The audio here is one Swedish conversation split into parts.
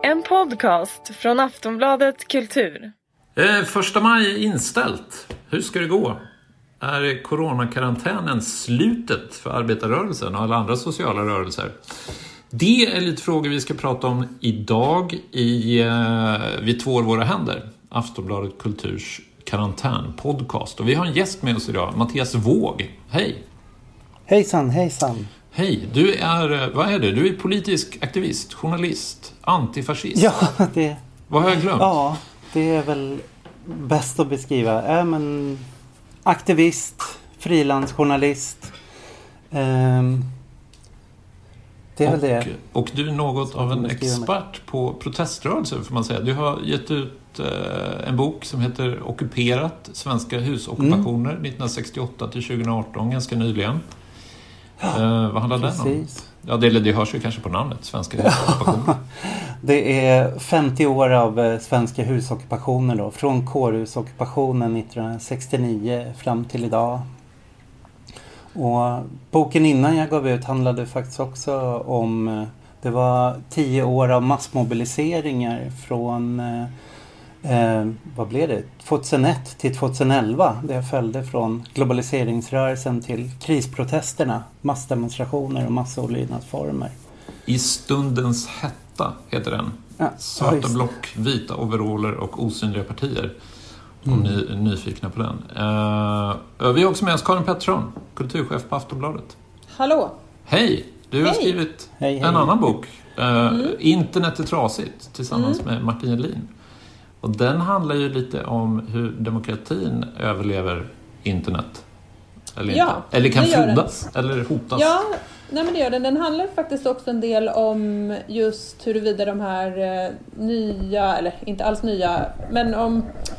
En podcast från Aftonbladet Kultur. Första maj är inställt. Hur ska det gå? Är coronakarantänen slutet för arbetarrörelsen och alla andra sociala rörelser? Det är lite frågor vi ska prata om idag i Vi tvår våra händer. Aftonbladet Kulturs karantänpodcast. Och vi har en gäst med oss idag, Mattias Våg. Hej! Hejsan, hejsan. Hej, du är, vad är du? Du är politisk aktivist, journalist, antifascist. Ja, det... Vad har jag glömt? Ja, det är väl bäst att beskriva. Men aktivist, frilansjournalist. Det är väl det. Och du är något av en expert på proteströrelser, får man säga. Du har gett ut en bok som heter Ockuperat, svenska husockupationer 1968 till 2018, ganska nyligen. Vad handlar den om? Ja, det hörs ju kanske på namnet, svenska husockupationer. Det är 50 år av svenska husockupationer då, från kårhusockupationen 1969 fram till idag. Och boken innan jag gav ut handlade faktiskt också om, det var 10 år av massmobiliseringar från, vad blev det? 2001 till 2011. Det följde från globaliseringsrörelsen till krisprotesterna, massdemonstrationer och massolydnadsformer. I stundens hetta heter den. Ja, Svarta block, vita overaller och osynliga partier. Om ni är nyfikna på den. Vi har också med oss Karin Pettersson, kulturchef på Aftonbladet. Hallå! Hej! Du har skrivit en annan bok. Internet är trasigt, tillsammans med Martin Jelin. Och den handlar ju lite om hur demokratin överlever internet. Eller, eller kan frodas, eller hotas. Ja, nej men det gör den. Den handlar faktiskt också en del om just huruvida de här nya, eller inte alls nya, men om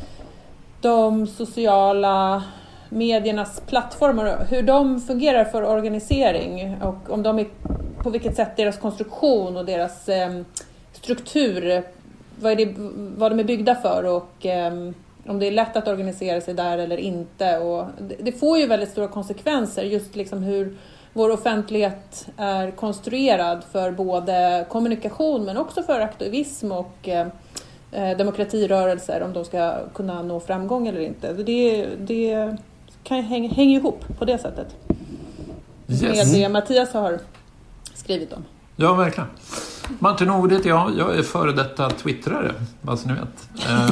de sociala mediernas plattformar, hur de fungerar för organisering och om de är, på vilket sätt deras konstruktion och deras struktur, vad de är byggda för och om det är lätt att organisera sig där eller inte. Och det får ju väldigt stora konsekvenser, just liksom hur vår offentlighet är konstruerad för både kommunikation men också för aktivism och demokratirörelser, om de ska kunna nå framgång eller inte. Det kan hänga ihop på det sättet. Med det Mattias har skrivit om. Ja, verkligen. Martin Ord heter jag är före detta twittrare, vad så ni vet.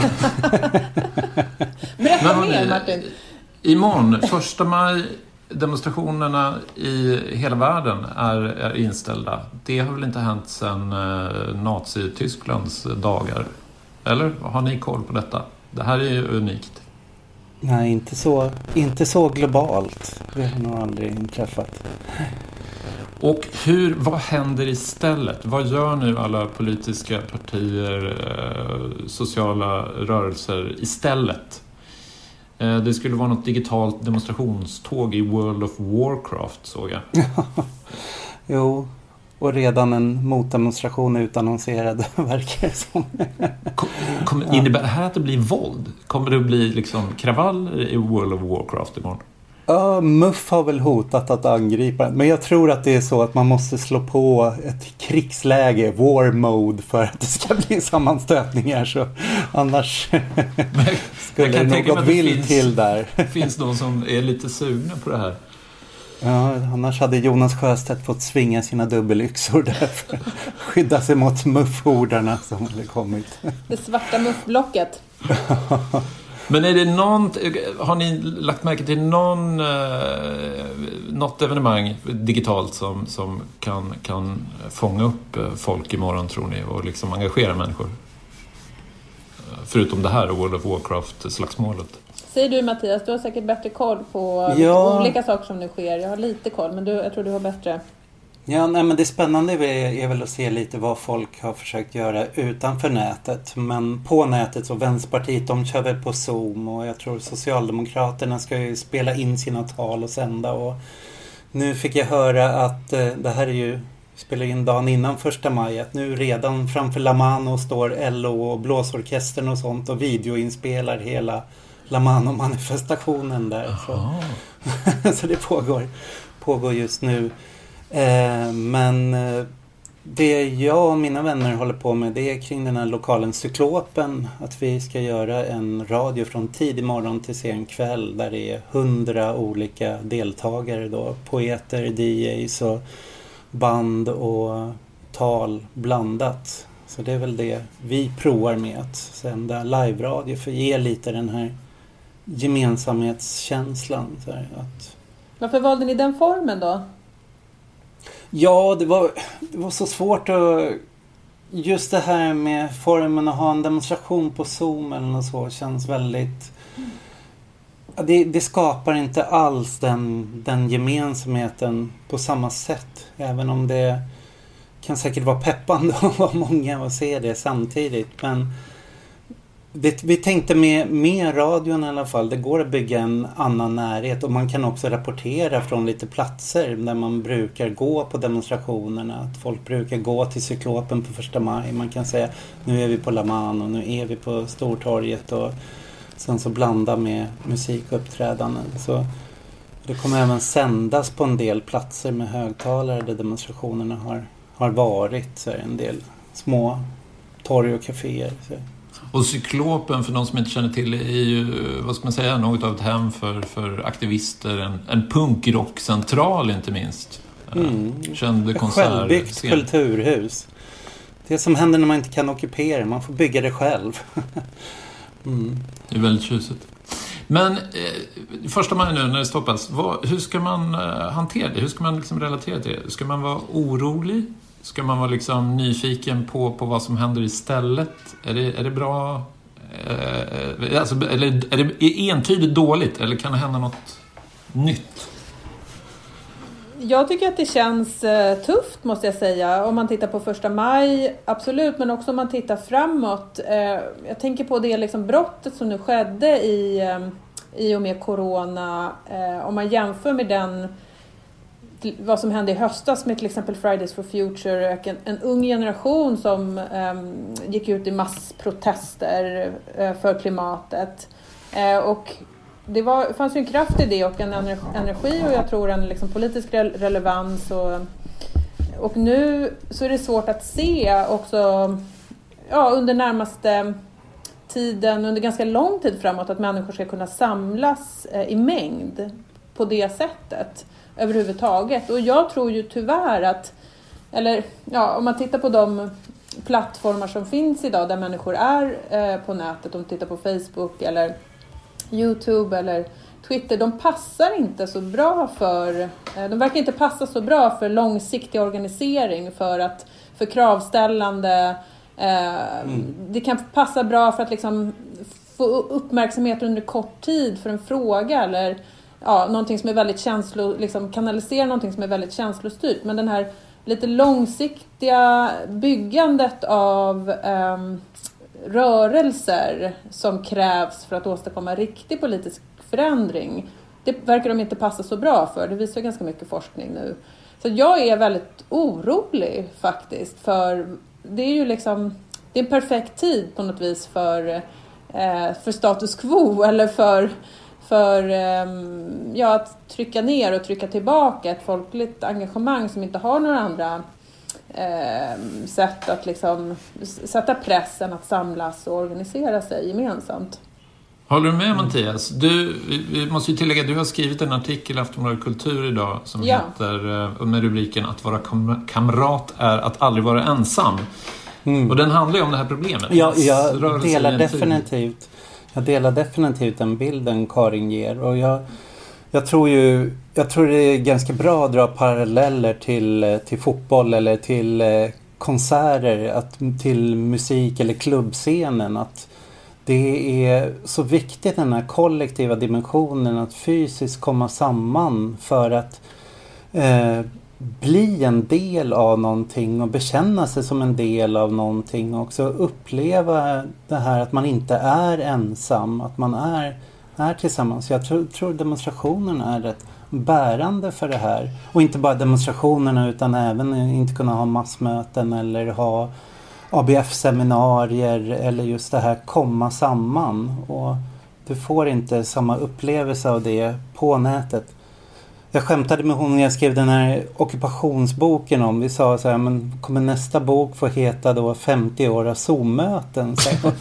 Berätta mer, Martin. Imorgon, 1 maj, demonstrationerna i hela världen är inställda. Det har väl inte hänt sedan Nazi-Tysklands dagar? Eller har ni koll på detta? Det här är ju unikt. Nej, inte så globalt. Det har nog aldrig inträffat. Och vad händer istället? Vad gör nu alla politiska partier, sociala rörelser istället? Det skulle vara något digitalt demonstrationståg i World of Warcraft, såg jag. Jo, och redan en motdemonstration utannonserad verkar det som. Innebär det här att det blir våld? Kommer det att bli liksom kravaller i World of Warcraft imorgon? Ja, MUF har väl hotat att angripa. Men jag tror att det är så att man måste slå på ett krigsläge, war mode, för att det ska bli sammanstötningar. Så annars skulle det något vill till där. Det finns någon som är lite sugna på det här. Ja, annars hade Jonas Sjöstedt fått svinga sina dubbelyxor där för att skydda sig mot MUF-hordarna som hade kommit. Det svarta MUF-blocket. Men är det har ni lagt märke till något evenemang digitalt som kan fånga upp folk imorgon, tror ni, och liksom engagera människor? Förutom det här World of Warcraft-slagsmålet. Säger du, Mattias, du har säkert bättre koll på olika saker som nu sker. Jag har lite koll, men jag tror du har bättre. Ja, nej, men det spännande är väl att se lite vad folk har försökt göra utanför nätet. Men på nätet, så Vänsterpartiet, de kör väl på Zoom, och jag tror Socialdemokraterna ska ju spela in sina tal och sända. Och nu fick jag höra att det här är ju, spelar in dagen innan 1 maj, att nu redan framför La Mano står LO och blåsorkestern och sånt och videoinspelar hela La Mano-manifestationen där. Så det pågår just nu. Men Det jag och mina vänner håller på med, det är kring den här lokalen Cyklopen. Att vi ska göra en radio från tidig morgon till sen kväll där det är 100 olika deltagare då. Poeter, DJs och band och tal blandat. Så det är väl det vi provar med, att sända live-radio för att ge lite den här gemensamhetskänslan. Så här, att... Varför valde ni den formen då? Ja, det var så svårt att... Just det här med formen att ha en demonstration på Zoom eller något så känns väldigt... Det skapar inte alls den gemensamheten på samma sätt. Även om det kan säkert vara peppande att vara många och se det samtidigt. Men vi tänkte med radion i alla fall. Det går att bygga en annan närhet. Och man kan också rapportera från lite platser där man brukar gå på demonstrationerna. Att folk brukar gå till Cyklopen på 1 maj. Man kan säga nu är vi på La Man och nu är vi på Stortorget. Och sen så blanda med musikuppträdanden. Så det kommer även sändas på en del platser med högtalare där demonstrationerna har varit. Så en del små torg och kaféer. Så. Och Cyklopen, för de som inte känner till, är ju, vad ska man säga, något av ett hem för aktivister. En punkrockcentral inte minst. Känd konsert. Självbyggt kulturhus. Det som händer när man inte kan ockupera. Man får bygga det själv. Det är väldigt tjusigt. Men 1 maj nu när det stoppas, hur ska man hantera det? Hur ska man liksom relatera till det? Ska man vara orolig? Ska man vara liksom nyfiken på vad som händer istället? Är det bra? Eller är det entydigt dåligt? Eller kan det hända något nytt? Jag tycker att det känns tufft, måste jag säga. Om man tittar på 1 maj, absolut. Men också om man tittar framåt. Jag tänker på det liksom brottet som nu skedde i och med corona. Om man jämför med vad som hände i höstas med till exempel Fridays for Future. En ung generation som gick ut i massprotester för klimatet. Och det fanns ju en kraft i det och en energi och jag tror en liksom politisk relevans. Och nu så är det svårt att se också under närmaste tiden, under ganska lång tid framåt, att människor ska kunna samlas i mängd på det sättet överhuvudtaget. Och jag tror ju tyvärr om man tittar på de plattformar som finns idag där människor är på nätet, om man tittar på Facebook eller YouTube eller Twitter, de passar inte så bra de verkar inte passa så bra för långsiktig organisering, för kravställande. Det kan passa bra för att liksom få uppmärksamhet under kort tid för en fråga eller någonting som är väldigt kanalisera någonting som är väldigt känslostyrt. Men den här lite långsiktiga byggandet av rörelser som krävs för att åstadkomma riktig politisk förändring, det verkar de inte passa så bra för. Det visar ganska mycket forskning nu. Så jag är väldigt orolig faktiskt, för det är ju liksom, det är en perfekt tid på något vis för status quo eller för att trycka ner och trycka tillbaka ett folkligt engagemang som inte har några andra sätt att liksom sätta pressen att samlas och organisera sig gemensamt. Håller du med, Mattias? Vi måste ju tillägga att du har skrivit en artikel i Aftonbladet Kultur idag som heter med rubriken Att vara kamrat är att aldrig vara ensam. Och den handlar ju om det här problemet. Jag delar definitivt den bilden Karin ger. Och jag tror det är ganska bra att dra paralleller till fotboll eller till konserter, till musik eller klubbscenen. Att det är så viktigt, den här kollektiva dimensionen, att fysiskt komma samman för att bli en del av någonting och bekänna sig som en del av någonting och också uppleva det här att man inte är ensam, att man är tillsammans. Jag tror demonstrationerna är rätt bärande för det här. Och inte bara demonstrationerna utan även inte kunna ha massmöten eller ha ABF-seminarier eller just det här komma samman. Och du får inte samma upplevelse av det på nätet. Jag skämtade med hon när jag skrev den här ockupationsboken om. Vi sa så här, men kommer nästa bok få heta då 50 år av Zoom-möten?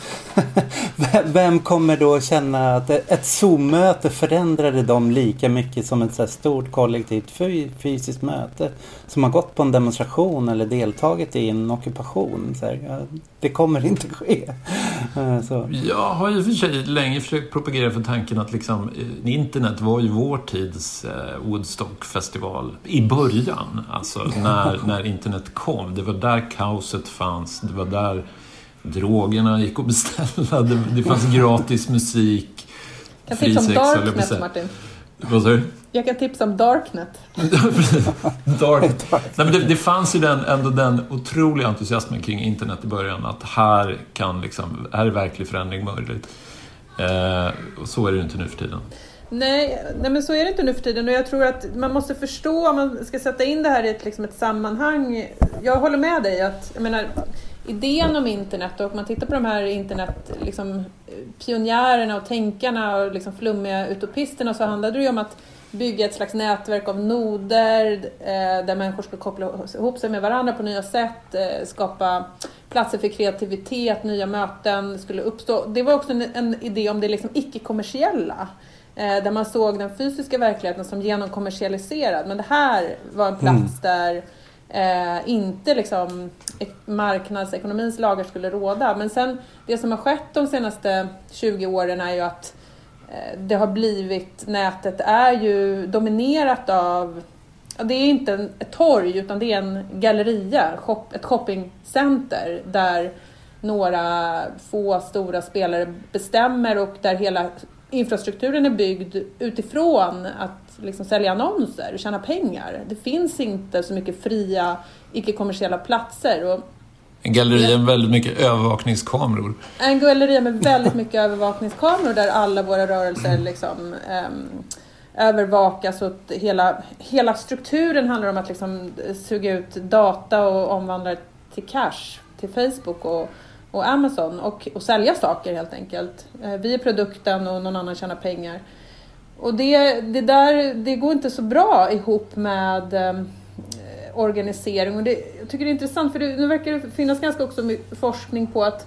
Vem kommer då känna att ett Zoom-möte förändrade dem lika mycket som ett så här stort kollektivt fysiskt möte som har gått på en demonstration eller deltagit i en ockupation? Så här, ja, det kommer inte ske. Så. Jag har ju för sig länge försökt propagera för tanken att liksom, internet var ju vår tids Woodstock-festival i början. Alltså när internet kom. Det var där kaoset fanns. Det var där drogerna gick att beställa. Det fanns gratis musik. Jag kan tipsa om Darknet, Martin. Vad sa du? Jag kan tipsa om Darknet. Darknet. Nej, men det fanns ju den otroliga entusiasmen kring internet i början. Att här är verklig förändring möjligt. Och så är det ju inte nu för tiden. Nej, men så är det inte nu för tiden. Och jag tror att man måste förstå, om man ska sätta in det här i ett sammanhang. Jag håller med dig att, jag menar, idén om internet, och man tittar på de här internet pionjärerna och tänkarna och flummiga utopisterna, så handlade det ju om att bygga ett slags nätverk av noder där människor ska koppla ihop sig med varandra på nya sätt, skapa platser för kreativitet, nya möten skulle uppstå. Det var också en idé om det icke-kommersiella, där man såg den fysiska verkligheten som genomkommersialiserad. Men det här var en plats där inte marknadsekonomins lagar skulle råda. Men sen, det som har skett de senaste 20 åren är ju att det har blivit, nätet är ju dominerat av, det är inte ett torg utan det är en galleria, ett shoppingcenter där några få stora spelare bestämmer, och där hela infrastrukturen är byggd utifrån att sälja annonser och tjäna pengar. Det finns inte så mycket fria, icke-kommersiella platser. Och en galleria med väldigt mycket övervakningskameror. En galleria med väldigt mycket övervakningskameror där alla våra rörelser övervakas. Och hela strukturen handlar om att suga ut data och omvandla till cash till Facebook och Amazon och sälja saker helt enkelt. Vi är produkten och någon annan tjänar pengar. Och det går inte så bra ihop med organisering. Och jag tycker det är intressant, för nu verkar det finnas ganska också forskning på att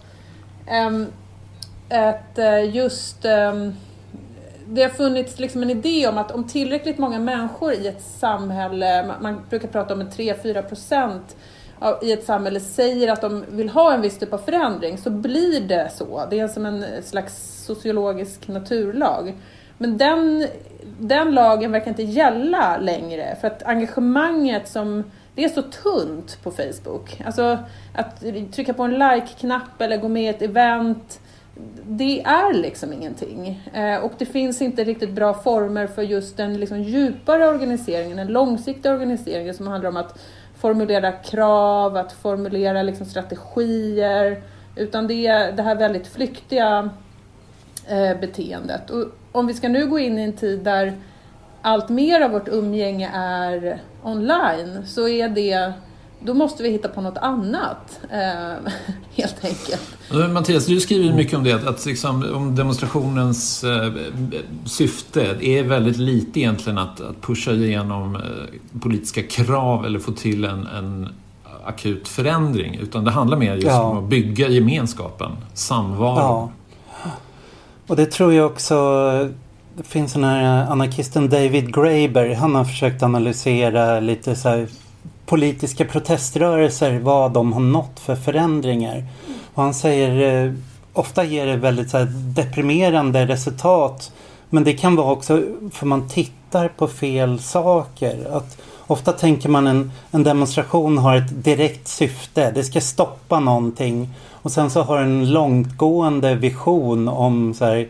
det har funnits en idé om att om tillräckligt många människor i ett samhälle, man brukar prata om 3-4% i ett samhälle säger att de vill ha en viss typ av förändring, så blir det så. Det är som en slags sociologisk naturlag. Men den lagen verkar inte gälla längre, för att engagemanget det är så tunt på Facebook. Alltså att trycka på en like-knapp eller gå med i ett event, det är ingenting. Och det finns inte riktigt bra former för just den djupare organiseringen, den långsiktiga organiseringen som handlar om att formulera krav, att formulera strategier, utan det är det här väldigt flyktiga beteendet. Och om vi ska nu gå in i en tid där allt mer av vårt umgänge är online, så då måste vi hitta på något annat, helt enkelt. Mattias, du skriver mycket om det, att om demonstrationens syfte är väldigt lite egentligen att pusha igenom politiska krav eller få till en akut förändring, utan det handlar mer just om att bygga gemenskapen, samvaro. Ja. Och det tror jag också, det finns den här anarkisten David Graeber, han har försökt analysera lite så här politiska proteströrelser, vad de har nått för förändringar. Och han säger, ofta ger det väldigt så här deprimerande resultat, men det kan vara också för man tittar på fel saker. Att ofta tänker man en demonstration har ett direkt syfte, det ska stoppa någonting, och sen så har en långtgående vision om så här,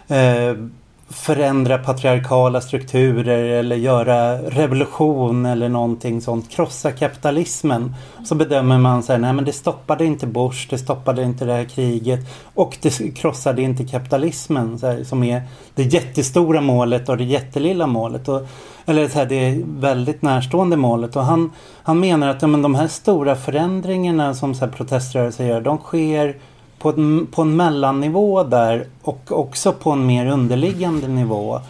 förändra patriarkala strukturer eller göra revolution eller någonting sånt, krossa kapitalismen. Så bedömer man så här, nej men det stoppade inte Bush, det stoppade inte det här kriget, och det krossade inte kapitalismen så här, som är det jättestora målet och det jättelilla målet, eller så här, det är väldigt närstående målet. Och han menar att de här stora förändringarna som så här proteströrelser gör, de sker på en mellannivå där, och också på en mer underliggande nivå.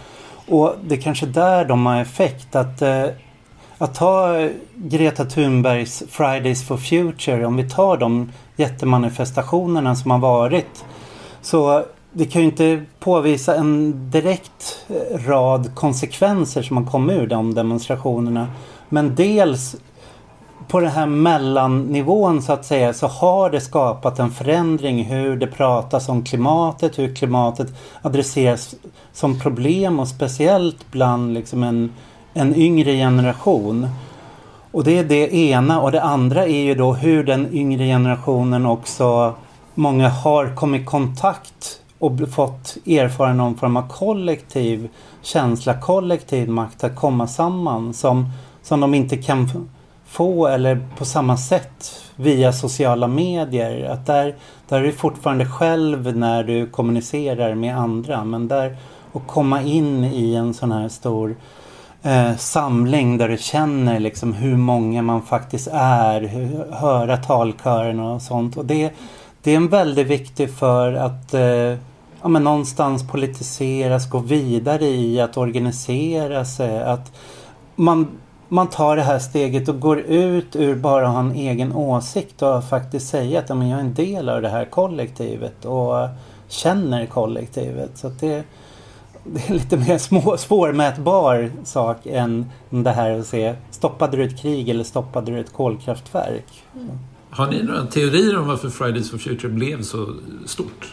Och det är kanske där de har effekt. Att ta Greta Thunbergs Fridays for Future, om vi tar de jättemanifestationerna som har varit, så det kan ju inte påvisa en direkt rad konsekvenser som har kommit ur de demonstrationerna. Men dels på den här mellannivån så att säga, så har det skapat en förändring hur det pratas om klimatet, hur klimatet adresseras som problem, och speciellt bland liksom en yngre generation. Och det är det ena, och det andra är ju då hur den yngre generationen också, många har kommit i kontakt och fått erfara någon form av kollektiv känsla, kollektiv makt att komma samman som de inte kan få eller på samma sätt via sociala medier. Att där är du fortfarande själv när du kommunicerar med andra, men där att komma in i en sån här stor samling där du känner liksom hur många man faktiskt är, höra talkören och sånt. Och det är en väldigt viktig för att men någonstans politiseras, gå vidare i att organisera sig, att man tar det här steget och går ut ur bara att ha en egen åsikt och faktiskt säga att jag är en del av det här kollektivet och känner kollektivet. Så att det är lite mer svårmätbar sak än det här att se, stoppade du ett krig eller stoppade du ett kolkraftverk? Har ni några teorier om varför Fridays for Future blev så stort?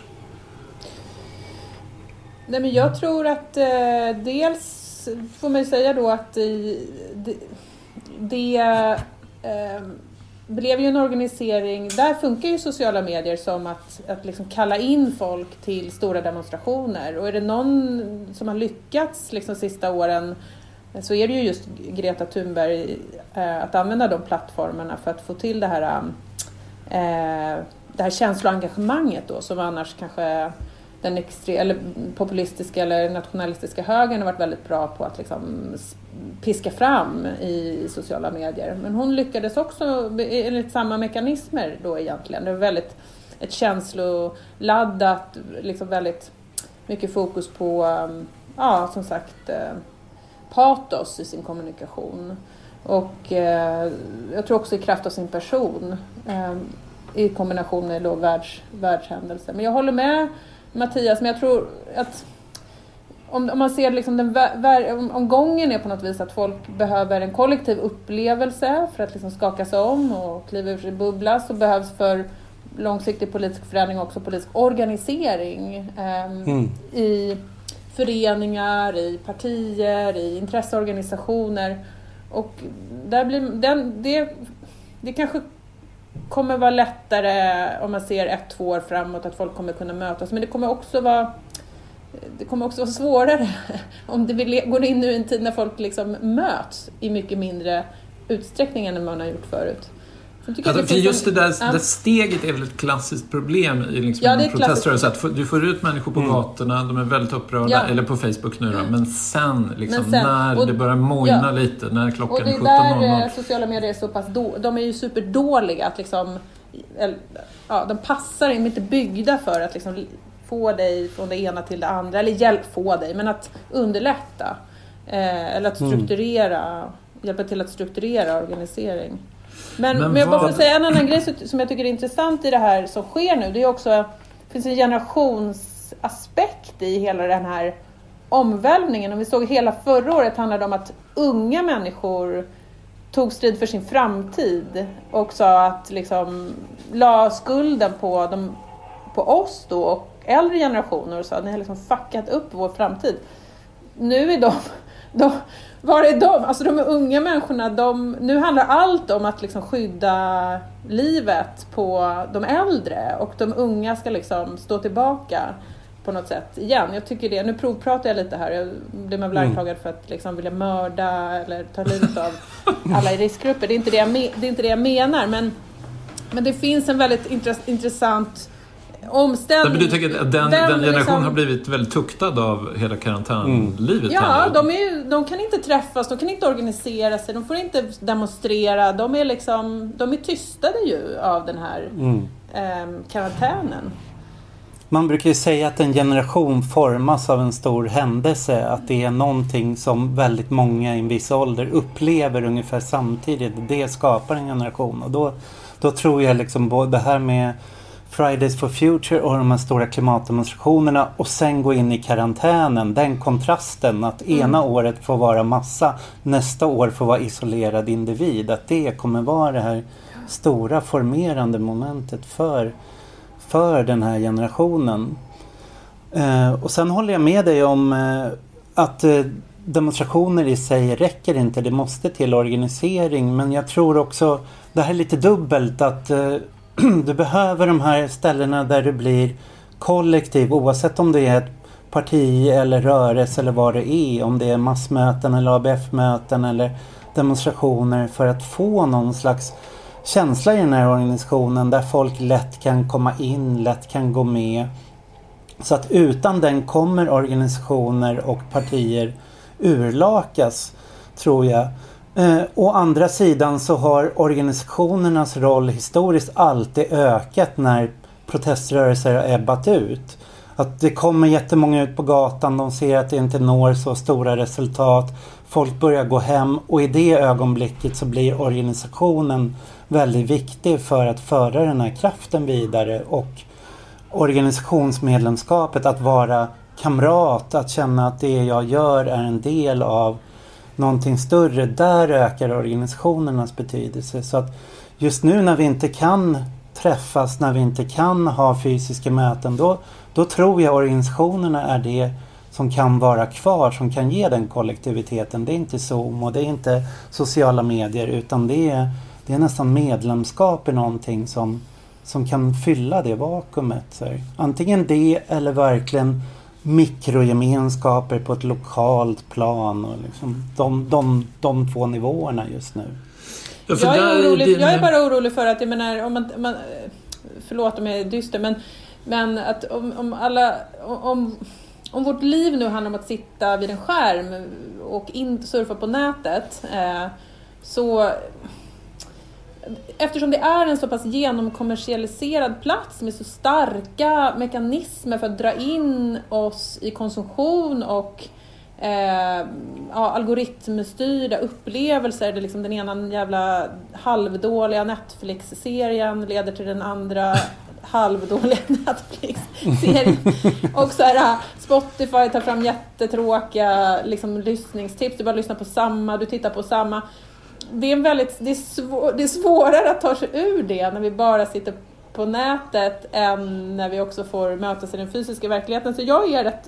Nej, men jag tror att dels får man säga då att det blev ju en organisering, där funkar ju sociala medier som att liksom kalla in folk till stora demonstrationer, och är det någon som har lyckats liksom sista åren, så är det ju just Greta Thunberg, att använda de plattformarna för att få till det här känsloengagemanget då, som annars kanske den eller populistiska eller nationalistiska högern har varit väldigt bra på att liksom piska fram i sociala medier. Men hon lyckades också enligt samma mekanismer då egentligen. Det var väldigt ett känsloladdat, liksom väldigt mycket fokus på, som sagt, patos i sin kommunikation. Och jag tror också i kraft av sin person, i kombination med då världshändelser. Men jag håller med Mattias, men jag tror att om man ser liksom om gången är på något vis att folk behöver en kollektiv upplevelse för att liksom skaka sig om och kliva ur sin bubbla, så behövs för långsiktig politisk förändring också politisk organisering i föreningar, i partier, i intresseorganisationer, och där blir det kanske kommer vara lättare om man ser 1-2 år framåt, att folk kommer kunna mötas, men det kommer också vara svårare om det går in i en tid när folk liksom möts i mycket mindre utsträckning än man har gjort förut. För just det där steget är väl ett klassiskt problem i liksom proteströrelse, att du får ut människor på gatorna, de är väldigt upprörda, eller på Facebook nu då, men sen när det börjar mojna lite, när klockan är 17:00. Och det är där sociala medier är så pass de är ju superdåliga att liksom, de passar inte byggda för att liksom få dig från det ena till det andra, eller få dig, men att underlätta eller att hjälpa till att strukturera organisering. Men jag bara får säga en annan grej som jag tycker är intressant i det här som sker nu. Det är också, det finns en generationsaspekt i hela den här omvälvningen. Och vi såg hela förra året handlade om att unga människor tog strid för sin framtid och sa att liksom la skulden på oss då och äldre generationer och sa att ni har liksom fuckat upp vår framtid. Nu är var är de? Alltså de unga människorna, nu handlar allt om att liksom skydda livet på de äldre, och de unga ska liksom stå tillbaka på något sätt igen. Jag tycker det. Nu provpratar jag lite här. Jag blir väl anklagad för att liksom vilja mörda eller ta livet av alla i riskgrupper. Det är inte det jag menar, men det finns en väldigt intressant omställning. Du tycker att den generationen liksom har blivit väldigt tuktad av hela karantänlivet? Ja, de kan inte träffas, de kan inte organisera sig, de får inte demonstrera, de är tystade ju av den här karantänen. Man brukar ju säga att en generation formas av en stor händelse. Att det är någonting som väldigt många i en viss ålder upplever ungefär samtidigt. Det skapar en generation. Och då tror jag liksom både det här med Fridays for Future och de här stora klimatdemonstrationerna och sen gå in i karantänen. Den kontrasten att ena året får vara massa, nästa år får vara isolerad individ. Att det kommer vara det här stora formerande momentet för den här generationen. Och sen håller jag med dig om att demonstrationer i sig räcker inte. Det måste till organisering. Men jag tror också, det här är lite dubbelt, att du behöver de här ställena där du blir kollektiv. Oavsett om det är ett parti eller rörelse eller vad det är. Om det är massmöten eller ABF-möten eller demonstrationer. För att få någon slags känsla i den här organisationen där folk lätt kan komma in, lätt kan gå med. Så att utan den kommer organisationer och partier urlakas, tror jag. Å andra sidan så har organisationernas roll historiskt alltid ökat när proteströrelser har ebbat ut. Att det kommer jättemånga ut på gatan, de ser att det inte når så stora resultat. Folk börjar gå hem och i det ögonblicket så blir organisationen väldigt viktig för att föra den här kraften vidare. Och organisationsmedlemskapet, att vara kamrat, att känna att det jag gör är en del av någonting större, där ökar organisationernas betydelse. Så att just nu när vi inte kan träffas, när vi inte kan ha fysiska möten, då tror jag organisationerna är det som kan vara kvar, som kan ge den kollektiviteten. Det är inte Zoom och det är inte sociala medier, utan det är nästan medlemskap i någonting som kan fylla det vakuumet. Så antingen det eller verkligen mikrogemenskaper på ett lokalt plan och liksom de två nivåerna just nu. Ja, jag är bara orolig för att, jag menar, om man förlåt om jag är dyster, men att om vårt liv nu handlar om att sitta vid en skärm och inte surfa på nätet, så eftersom det är en så pass genomkommersialiserad plats med så starka mekanismer för att dra in oss i konsumtion och algoritmstyrda upplevelser, där liksom den ena jävla halvdåliga Netflix-serien leder till den andra halvdåliga Netflix-serien. Och så här, Spotify tar fram jättetråkiga liksom lyssningstips. Du bara lyssnar på samma, du tittar på samma. Det är svårare att ta sig ur det när vi bara sitter på nätet än när vi också får mötas i den fysiska verkligheten. Så jag är rätt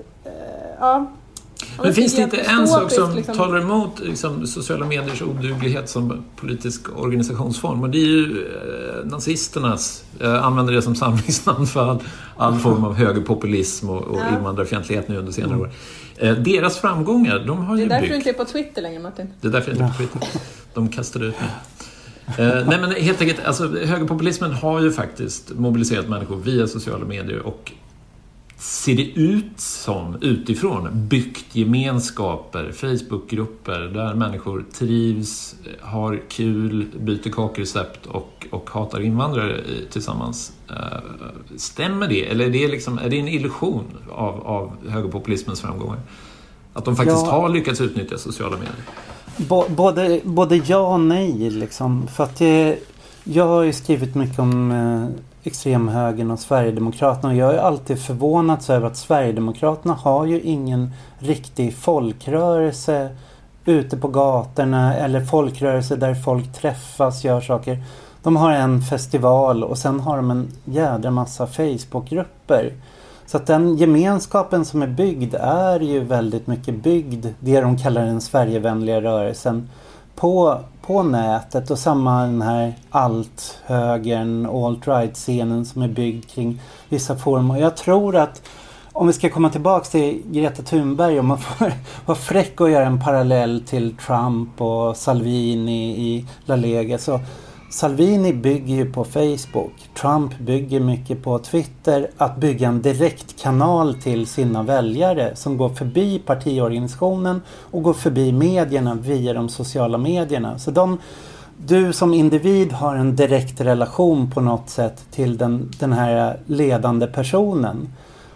men finns det inte en sak som talar emot liksom, sociala mediers oduglighet som politisk organisationsform? Och det är ju nazisternas använder det som samlingsnamn för all form av högerpopulism och invandrarfientlighet nu under senare år. Deras framgångar, de har ju Det är därför du inte är på Twitter längre, Martin. Det är därför jag inte är på Twitter. De kastade ut mig. Nej, men helt enkelt, alltså, högerpopulismen har ju faktiskt mobiliserat människor via sociala medier och ser det ut som utifrån byggt gemenskaper, Facebookgrupper där människor trivs, har kul, byter kakrecept och hatar invandrare tillsammans. Stämmer det? Eller är det en illusion av högerpopulismens framgångar? Att de faktiskt har lyckats utnyttja sociala medier? Både ja och nej liksom. För att jag har ju skrivit mycket om extremhögern och Sverigedemokraterna, och jag är alltid förvånad över att Sverigedemokraterna har ju ingen riktig folkrörelse ute på gatorna eller folkrörelse där folk träffas, gör saker. De har en festival och sen har de en jädra massa Facebookgrupper. Så att den gemenskapen som är byggd är ju väldigt mycket byggd, det de kallar den Sverigevänliga rörelsen, på nätet, och samma den här alt-högern, alt-right-scenen som är byggd kring vissa former. Och jag tror att om vi ska komma tillbaka till Greta Thunberg, om man får vara fräck och göra en parallell till Trump och Salvini i La Lega, så Salvini bygger ju på Facebook. Trump bygger mycket på Twitter. Att bygga en direktkanal till sina väljare som går förbi partiorganisationen och går förbi medierna via de sociala medierna. Så du som individ har en direkt relation på något sätt till den här ledande personen.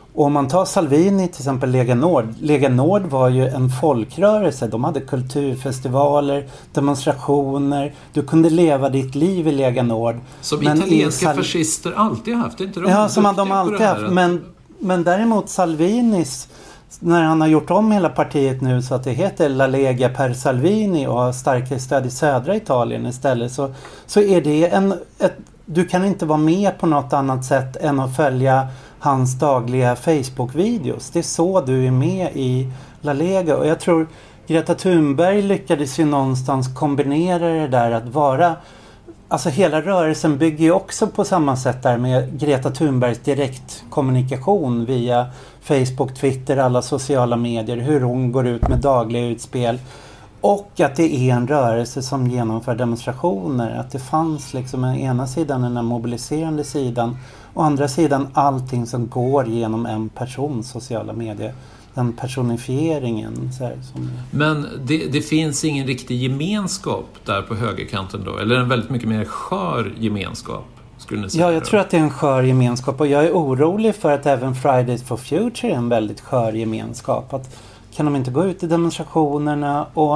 Och om man tar Salvini till exempel, Lega Nord var ju en folkrörelse. De hade kulturfestivaler, demonstrationer. Du kunde leva ditt liv i Lega Nord. Som italienska fascister alltid haft, inte de? Ja, som de alltid haft. Men däremot Salvinis, när han har gjort om hela partiet nu så att det heter La Lega per Salvini och har starkare stöd i södra Italien istället, så är det du kan inte vara med på något annat sätt än att följa hans dagliga Facebook-videos. Det är så du är med i La Lega. Och jag tror Greta Thunberg lyckades ju någonstans kombinera det där att vara... Alltså hela rörelsen bygger ju också på samma sätt där med Greta Thunbergs direktkommunikation via Facebook, Twitter, alla sociala medier. Hur hon går ut med dagliga utspel. Och att det är en rörelse som genomför demonstrationer. Att det fanns liksom ena sidan den här mobiliserande sidan. Och andra sidan allting som går genom en persons sociala medier. Den personifieringen. Så här, Men det finns ingen riktig gemenskap där på högerkanten då? Eller en väldigt mycket mer skör gemenskap? Skulle ni säga? Ja, jag tror att det är en skör gemenskap. Och jag är orolig för att även Fridays for Future är en väldigt skör gemenskap. Att kan de inte gå ut i demonstrationerna och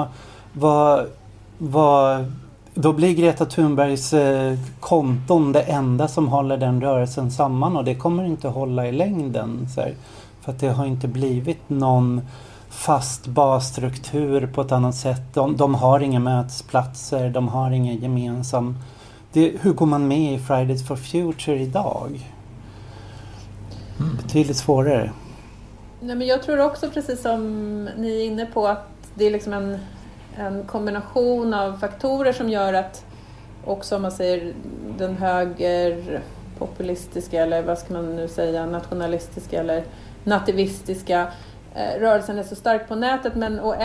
då blir Greta Thunbergs konton det enda som håller den rörelsen samman, och det kommer inte hålla i längden. Så här, för att det har inte blivit någon fast basstruktur på ett annat sätt. De har inga mötesplatser, de har ingen gemensam... hur går man med i Fridays for Future idag? Betydligt svårare. Nej, men jag tror också, precis som ni är inne på, att det är liksom en kombination av faktorer som gör att också, om man säger den högerpopulistiska, eller vad ska man nu säga, nationalistiska eller nativistiska rörelsen är så stark på nätet. Men och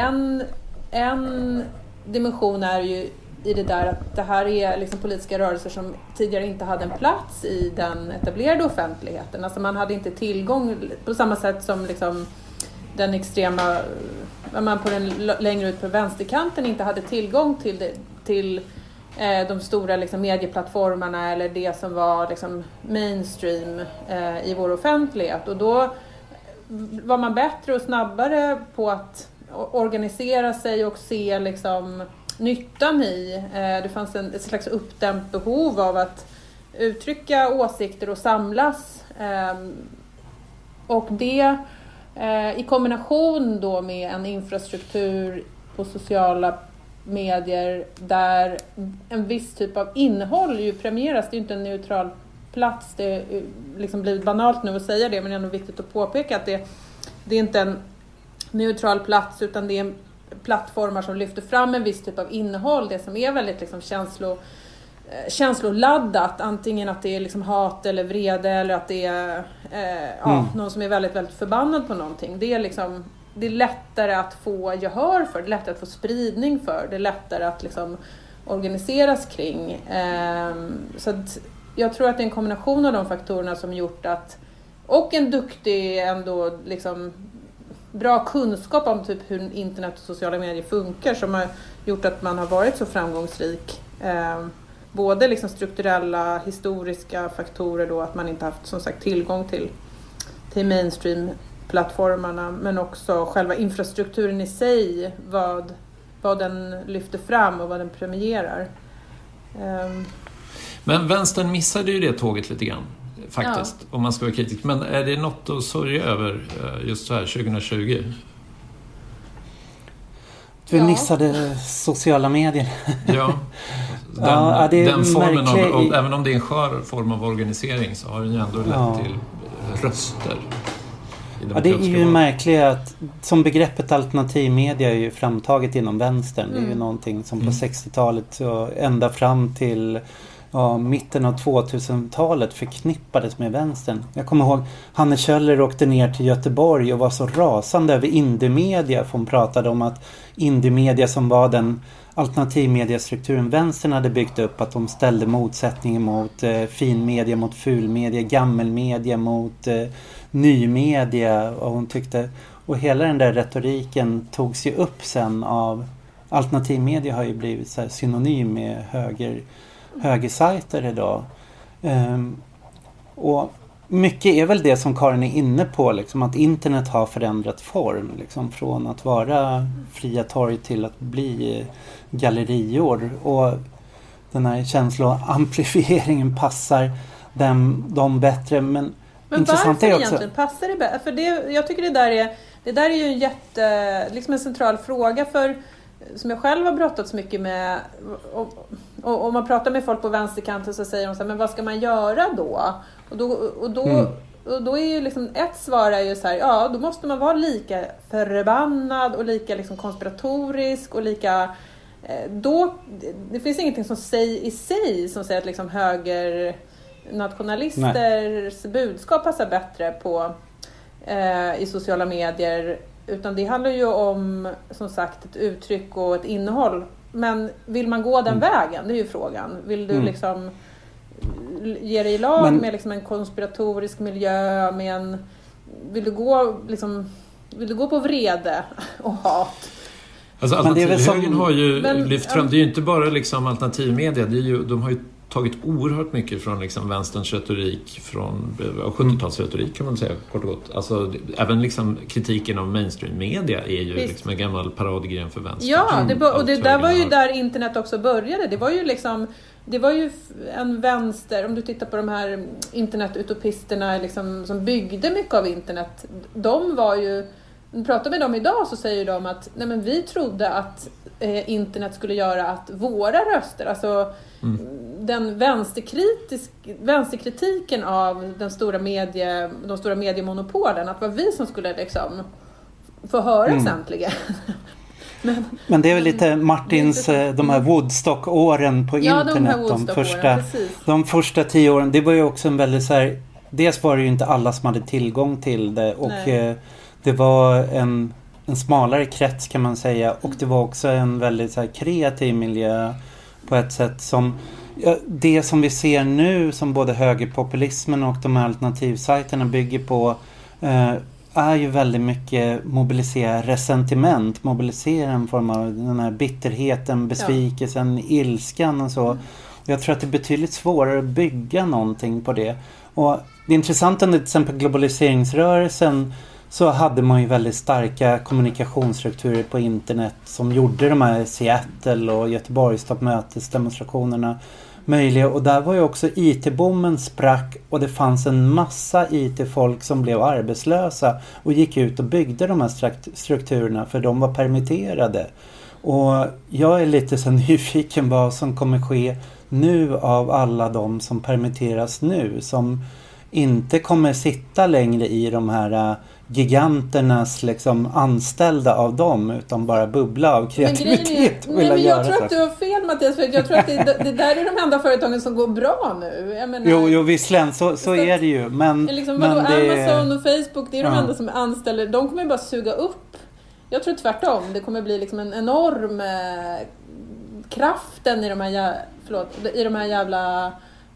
en dimension är ju i det där att det här är liksom politiska rörelser som tidigare inte hade en plats i den etablerade offentligheten. Alltså man hade inte tillgång på samma sätt som liksom den extrema, man på den längre ut på vänsterkanten inte hade tillgång till de stora liksom medieplattformarna eller det som var liksom mainstream i vår offentlighet. Och då var man bättre och snabbare på att organisera sig och se liksom nyttan i. Det fanns ett slags uppdämt behov av att uttrycka åsikter och samlas. Och det i kombination då med en infrastruktur på sociala medier där en viss typ av innehåll ju premieras. Det är ju inte en neutral plats. Det liksom blir banalt nu att säga det, men det är ändå viktigt att påpeka att det är inte en neutral plats, utan det är plattformar som lyfter fram en viss typ av innehåll, det som är väldigt liksom känsloladdat, antingen att det är liksom hat eller vrede eller att det är någon som är väldigt, väldigt förbannad på någonting. Det är lättare att få gehör för, det är lättare att få spridning för, det är lättare att liksom organiseras kring. Så att jag tror att det är en kombination av de faktorerna som gjort att, och en duktig ändå liksom bra kunskap om typ hur internet och sociala medier funkar, som har gjort att man har varit så framgångsrik. Både liksom strukturella, historiska faktorer då, att man inte haft som sagt tillgång till mainstream-plattformarna, men också själva infrastrukturen i sig, vad den lyfter fram och vad den premierar. Men vänstern missade ju det tåget lite grann faktiskt, om man ska vara kritisk. Men är det något att sörja över just så här 2020? Vi missade sociala medier. Ja, den formen av, även om det är en skör form av organisering, så har den ju ändå lett till röster. Det är ju märkligt att som begreppet alternativmedia är ju framtaget inom vänstern. Det är ju någonting som på 60-talet så ända fram till mitten av 2000-talet förknippades med vänstern. Jag kommer ihåg Hanne Kjöller åkte ner till Göteborg och var så rasande över indiemedia, för hon pratade om att indiemedia, som var den alternativmediastrukturen vänstern hade byggt upp, att de ställde motsättningen mot finmedia mot fulmedia, gammelmedia mot nymedia, och hon tyckte, och hela den där retoriken togs ju upp sen av alternativmedia, har ju blivit så här synonym med högersajter idag. Och mycket är väl det som Karin är inne på, liksom, att internet har förändrat form, liksom, från att vara fria torg till att bli gallerior, och den här känsloamplifieringen passar dem bättre, men intressant är också egentligen passar det bättre, för det, jag tycker det där är ju en liksom en central fråga, för som jag själv har brottats mycket med, och om man pratar med folk på vänsterkanten så säger de så här, men vad ska man göra då? Och då är ju liksom ett svar är ju så här, ja, då måste man vara lika förbannad och lika liksom konspiratorisk och lika då, det finns ingenting som i sig som säger att liksom högernationalisters budskap passar bättre på i sociala medier, utan det handlar ju om, som sagt, ett uttryck och ett innehåll. Men vill man gå den vägen? Det är ju frågan. Vill du liksom ge dig i lag med liksom en konspiratorisk miljö, vill du gå på vrede och hat? Alltså alternativhögern har ju lyft fram, det är ju inte bara liksom alternativmedia, de har ju tagit oerhört mycket från liksom vänsterns retorik, från 70-talsretorik kan man säga, kort och gott. Alltså, även liksom kritiken av mainstream-media är ju liksom en gammal paradgren för vänster. Ja, och det där var ju där internet också började. Det var ju en vänster, om du tittar på de här internetutopisterna liksom, som byggde mycket av internet, de var ju, om du pratar med dem idag så säger de att nej, men vi trodde att internet skulle göra att våra röster, alltså den vänsterkritiken av de stora mediemonopolen, att det var vi som skulle liksom få höras äntligen. Men det är väl lite Martins, de här Woodstock-åren på internet, de första 10 åren, det var ju också en väldigt så här, dels var det ju inte alla som hade tillgång till det, och det var en smalare krets kan man säga, och det var också en väldigt så här kreativ miljö på ett sätt som det som vi ser nu, som både högerpopulismen och de här alternativsajterna bygger på, är ju väldigt mycket mobilisera resentiment, mobilisera en form av den här bitterheten, besvikelsen, ilskan och så. Och jag tror att det är betydligt svårare att bygga någonting på det. Och det är intressant under till exempel globaliseringsrörelsen, så hade man ju väldigt starka kommunikationsstrukturer på internet som gjorde de här Seattle och Göteborgstoppmötesdemonstrationerna möjliga. Och där var ju också IT-bommen sprack, och det fanns en massa IT-folk som blev arbetslösa och gick ut och byggde de här strukturerna, för de var permitterade. Och jag är lite så nyfiken vad som kommer ske nu av alla de som permitteras nu, som inte kommer sitta längre i de här giganternas liksom anställda av dem, utan bara bubbla av kreativitet. Men jag tror att du har fel, Mattias, för jag tror att det där är de enda företagen som går bra nu. Jag menar, jo visst, så är det ju. Men, liksom, Amazon och Facebook, det är de enda som anställer. De kommer bara suga upp. Jag tror tvärtom. Det kommer bli liksom en enorm kraften i de här jävla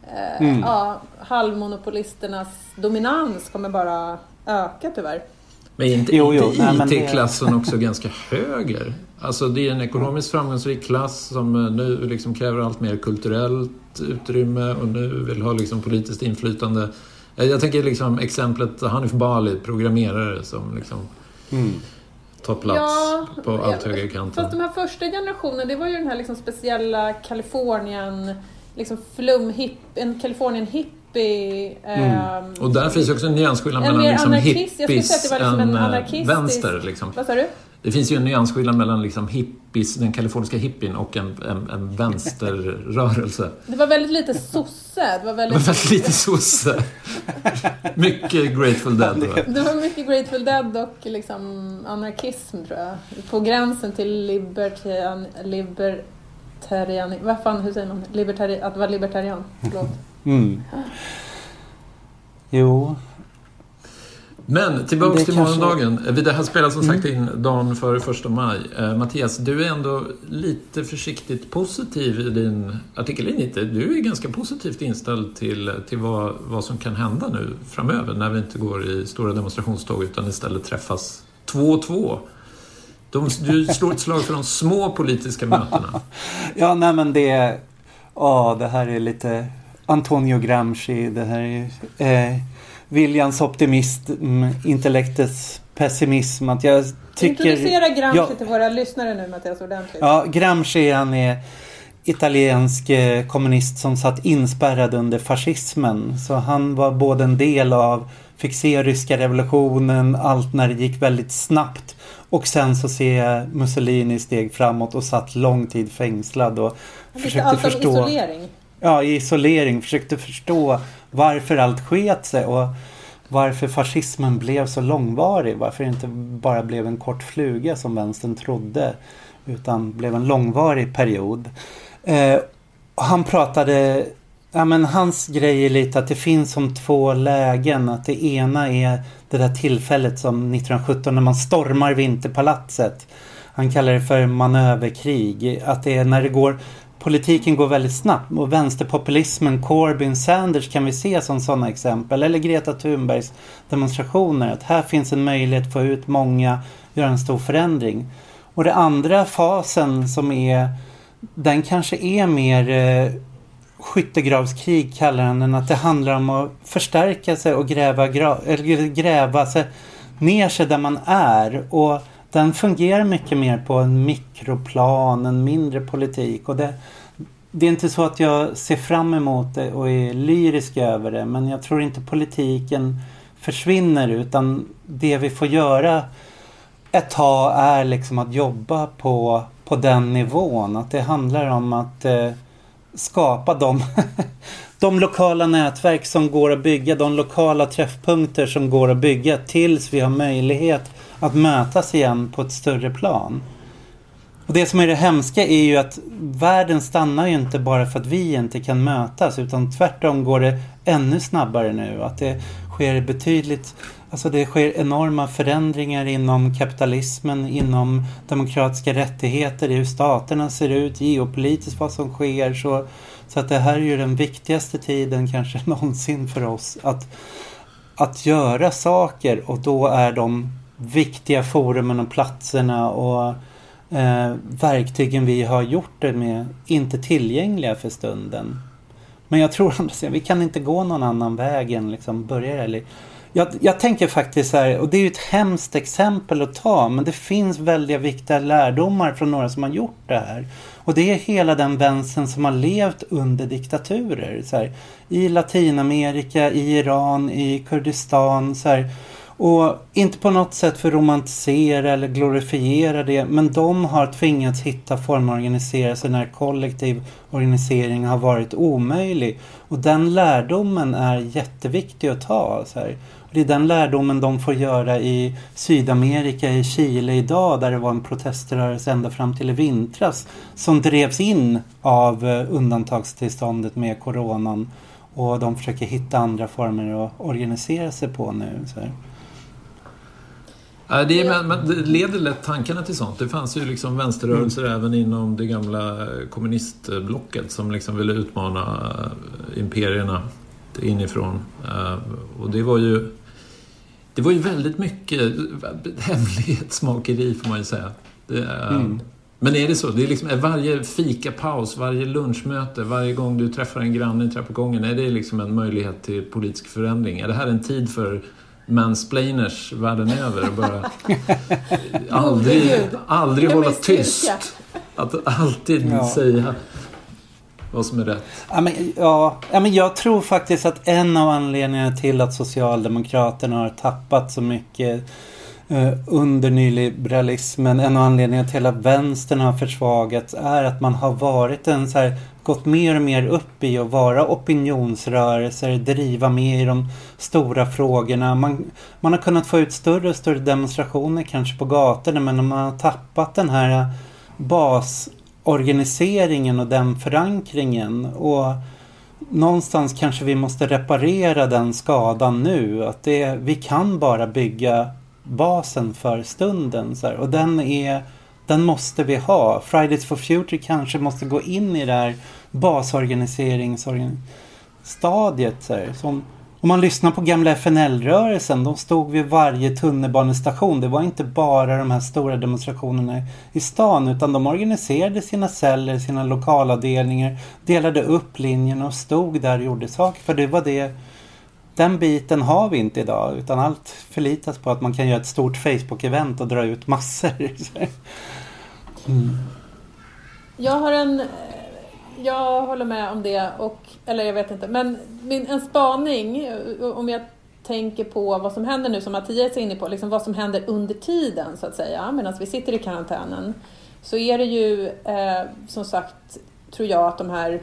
halvmonopolisternas dominans kommer bara öka tyvärr. Men inte IT-klassen också ganska höger? Alltså det är en ekonomiskt framgångsrik klass som nu liksom kräver allt mer kulturellt utrymme och nu vill ha liksom politiskt inflytande. Jag tänker liksom exemplet Hanif Bali, programmerare som liksom tar plats på allt högre kanten. Fast de här första generationen, det var ju den här liksom speciella Kalifornien, liksom en Kalifornien hippie. Och där finns också en nyansskillnad mellan liksom hippies och vänster. Liksom. Vad sa du? Det finns ju en nyansskillnad mellan liksom hippies, den kaliforniska hippien och en vänsterrörelse. Det var väldigt lite sosse. Det var väldigt lite sosse. Mycket Grateful Dead. Det var mycket Grateful Dead och liksom anarkism, tror jag. På gränsen till libertarian. Vad fan, hur säger man? Att vara libertarian. Förlåt. Jo. Men tillbaka till morgondagen. Det här spelas som sagt in dagen före 1 maj. Mattias, du är ändå lite försiktigt positiv i din artikellinje. Du är ganska positivt inställd till vad som kan hända nu framöver, när vi inte går i stora demonstrationståg utan istället träffas 2-2. Du slår ett slag för de små politiska mötena. Ja, nej men det här är lite Antonio Gramsci. Det här är Viljans optimism, intellektets pessimism. Att jag tycker, introducera Gramsci till våra lyssnare nu, Mattias, ordentligt. Ja, Gramsci, han är italiensk kommunist som satt inspärrad under fascismen. Så han var både en del av, fick se ryska revolutionen, allt när det gick väldigt snabbt. Och sen så ser jag Mussolini steg framåt och satt lång tid fängslad och försökte förstå. Isolering. Ja, i isolering. Försökte förstå varför allt sket sig och varför fascismen blev så långvarig. Varför det inte bara blev en kort fluga som vänstern trodde, utan blev en långvarig period. Han pratade, ja men hans grej är lite att det finns som två lägen. Att det ena är det där tillfället som 1917 när man stormar Vinterpalatset. Han kallar det för manöverkrig. Att det är när det går, politiken går väldigt snabbt. Och vänsterpopulismen, Corbyn, Sanders kan vi se som sådana exempel. Eller Greta Thunbergs demonstrationer. Att här finns en möjlighet att få ut många, göra en stor förändring. Och det andra fasen som är, den kanske är mer skyttegravskrig kallar han den, att det handlar om att förstärka sig och gräva sig ner sig där man är, och den fungerar mycket mer på en mikroplan, en mindre politik, och det är inte så att jag ser fram emot det och är lyrisk över det, men jag tror inte politiken försvinner, utan det vi får göra ett tag är liksom att jobba på den nivån, att det handlar om att skapa de lokala nätverk som går att bygga, de lokala träffpunkter som går att bygga tills vi har möjlighet att mötas igen på ett större plan. Och det som är det hemska är ju att världen stannar ju inte bara för att vi inte kan mötas, utan tvärtom går det ännu snabbare nu. Att det sker betydligt, alltså det sker enorma förändringar inom kapitalismen, inom demokratiska rättigheter, i hur staterna ser ut, geopolitiskt vad som sker. Så att det här är ju den viktigaste tiden kanske någonsin för oss att göra saker, och då är de viktiga forumen och platserna och verktygen vi har gjort det med inte tillgängliga för stunden. Men jag tror att vi kan inte gå någon annan väg än liksom börja. Eller jag tänker faktiskt så här, och det är ju ett hemskt exempel att ta, men det finns väldigt viktiga lärdomar från några som har gjort det här. Och det är hela den vänstern som har levt under diktaturer. Så här, i Latinamerika, i Iran, i Kurdistan. Så här. Och inte på något sätt för att romantisera eller glorifiera det, men de har tvingats hitta former att organisera sig när kollektiv organisering har varit omöjlig. Och den lärdomen är jätteviktig att ta. Så här. Och det är den lärdomen de får göra i Sydamerika, i Chile idag, där det var en proteströrelse ända fram till i vintras som drevs in av undantagstillståndet med coronan. Och de försöker hitta andra former att organisera sig på nu. Så här. Men det leder lätt tankarna till sånt. Det fanns ju liksom vänsterrörelser även inom det gamla kommunistblocket som liksom ville utmana imperierna inifrån. Och det var ju väldigt mycket hemlighetsmakeri, får man ju säga. Men är det så? Det är liksom varje fikapaus, varje lunchmöte, varje gång du träffar en granne i trappuppgången, är det liksom en möjlighet till politisk förändring? Är det här en tid för mansplainers världen över och bara aldrig hålla tyst, att alltid säga vad som är rätt? Men jag tror faktiskt att en av anledningarna till att Socialdemokraterna har tappat så mycket under nyliberalismen, en av anledningarna till att vänstern har försvagats, är att man har varit gått mer och mer upp i att vara opinionsrörelser, driva med i de stora frågorna. Man har kunnat få ut större och större demonstrationer kanske på gatorna, men man har tappat den här basorganiseringen och den förankringen, och någonstans kanske vi måste reparera den skadan nu, att vi kan bara bygga basen för stunden så här. Och den måste vi ha. Fridays for Future kanske måste gå in i det här basorganiseringsstadiet så här. Som, om man lyssnar på gamla FNL-rörelsen, de stod vid varje tunnelbanestation. Det var inte bara de här stora demonstrationerna i stan, utan de organiserade sina celler, sina lokalavdelningar, delade upp linjerna och stod där och gjorde saker. För det var det den biten har vi inte idag, utan allt förlitas på att man kan göra ett stort Facebook-event och dra ut massor. Jag håller med om det, eller jag vet inte, men en spaning, om jag tänker på vad som händer nu, som Mattias är inne på, liksom vad som händer under tiden så att säga, medan vi sitter i karantänen, så är det ju som sagt, tror jag, att de här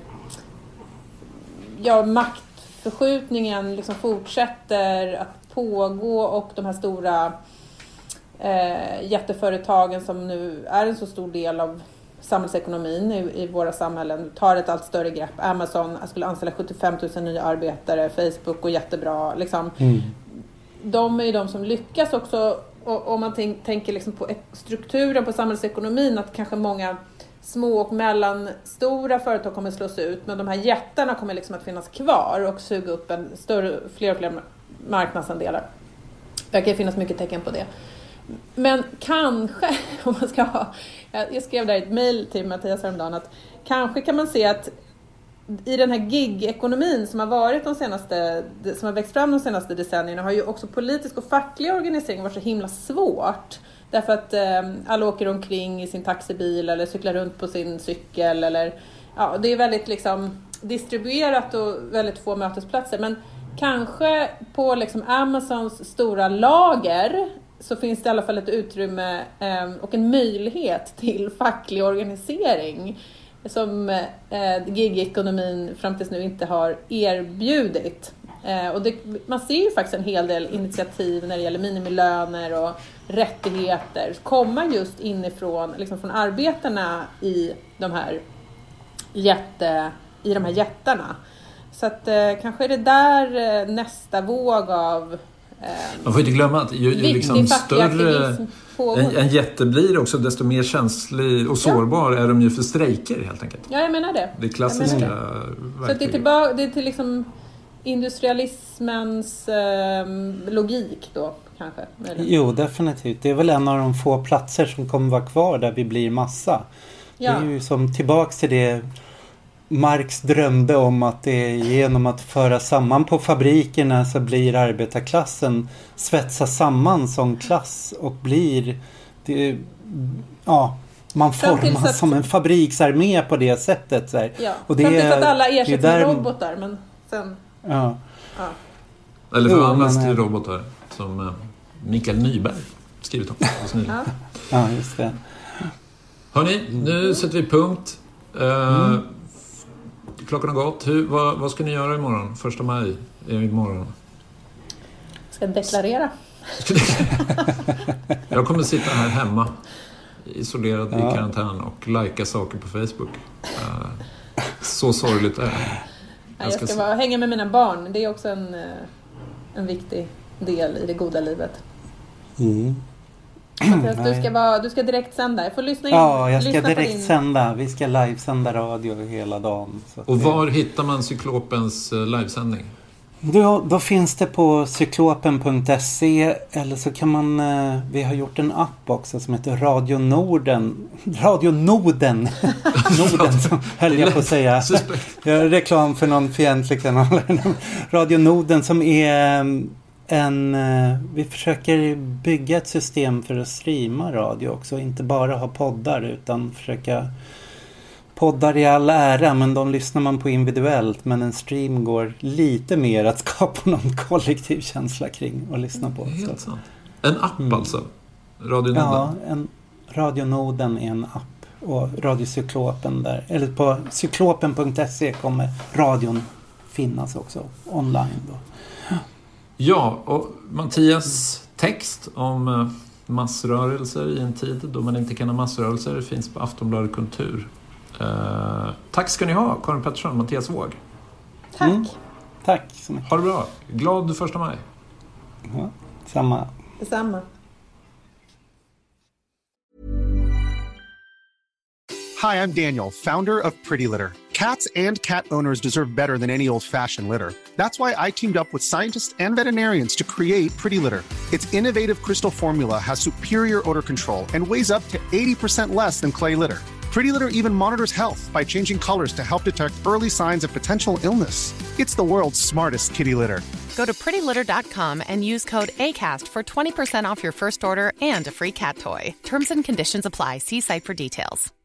maktförskjutningen liksom fortsätter att pågå, och de här stora jätteföretagen som nu är en så stor del av samhällsekonomin i våra samhällen tar ett allt större grepp. Amazon skulle anställa 75 000 nya arbetare, Facebook och jättebra liksom. De är ju de som lyckas också, och om man tänker liksom på strukturen på samhällsekonomin, att kanske många små och mellanstora företag kommer slås ut, men de här jättarna kommer liksom att finnas kvar och suga upp fler och fler marknadsandelar. Det kan finnas mycket tecken på det. Men kanske, om man ska ha, jag skrev där ett mejl till Mattias häromdagen, att kanske kan man se att i den här gig-ekonomin som har varit som har växt fram de senaste decennierna, har ju också politisk och facklig organisering varit så himla svårt. Därför att alla åker omkring i sin taxibil eller cyklar runt på sin cykel, eller det är väldigt liksom distribuerat och väldigt få mötesplatser. Men kanske på liksom Amazons stora lager så finns det i alla fall ett utrymme och en möjlighet till facklig organisering som gig-ekonomin fram tills nu inte har erbjudit. Och man ser ju faktiskt en hel del initiativ när det gäller minimilöner och rättigheter komma just inifrån, liksom från arbetarna i de här jättarna. Så att kanske är det där nästa våg av man får inte glömma att ju liksom större en jätte blir också, desto mer känslig och sårbar är de ju för strejker helt enkelt. Ja, jag menar det. Det är klassiska Så det är till liksom industrialismens logik då kanske. Jo, definitivt. Det är väl en av de få platser som kommer vara kvar där vi blir massa. Ja. Det är ju som tillbaks till det Marx drömde om, att det är genom att föra samman på fabrikerna så blir arbetarklassen svetsas samman som klass och blir man formas som en fabriksarmé på det sättet så här. Ja. Och det är att alla ersätts med robotar, men sen eller förvandlas till robotar som Mikael Nyberg skrivit om. Ja, just det. Hörrni, nu sätter vi punkt. Klockan har gått. Vad ska ni göra imorgon? 1 maj är imorgon. Ska deklarera. Jag kommer sitta här hemma isolerad i karantän och lajka saker på Facebook. Så sorgligt är det. Jag ska hänga med mina barn. Det är också en viktig del i det goda livet. Du ska direkt sända. Jag får lyssna in. Ja, jag ska direkt sända. Vi ska livesända radio hela dagen. Så och var hittar man Cyklopens livesändning? Då finns det på cyklopen.se, eller så kan man, vi har gjort en app också som heter Radio Norden. Norden som höll jag på att säga. Jag har reklam för någon fientlig kanal. Radio Norden som är vi försöker bygga ett system för att streama radio också. Inte bara ha poddar, utan försöka poddar i all ära, men de lyssnar man på individuellt. Men en stream går lite mer att skapa någon kollektiv känsla kring och lyssna på. Helt sant. En app alltså? Radio Norden? Ja, Radio Norden är en app. Och Radio Cyklopen där. Eller på cyklopen.se kommer radion finnas också online då. Ja, och Mattias text om massrörelser i en tid då man inte kan ha massrörelser finns på Aftonbladet Kultur. Tack ska ni ha, Karin Pettersson, Mattias Våg. Tack. Tack så mycket. Ha det bra. Glad 1 maj. Ja, samma. Detsamma. Hi, I'm Daniel, founder of Pretty Litter. Cats and cat owners deserve better than any old-fashioned litter. That's why I teamed up with scientists and veterinarians to create Pretty Litter. Its innovative crystal formula has superior odor control and weighs up to 80% less than clay litter. Pretty Litter even monitors health by changing colors to help detect early signs of potential illness. It's the world's smartest kitty litter. Go to prettylitter.com and use code ACAST for 20% off your first order and a free cat toy. Terms and conditions apply. See site for details.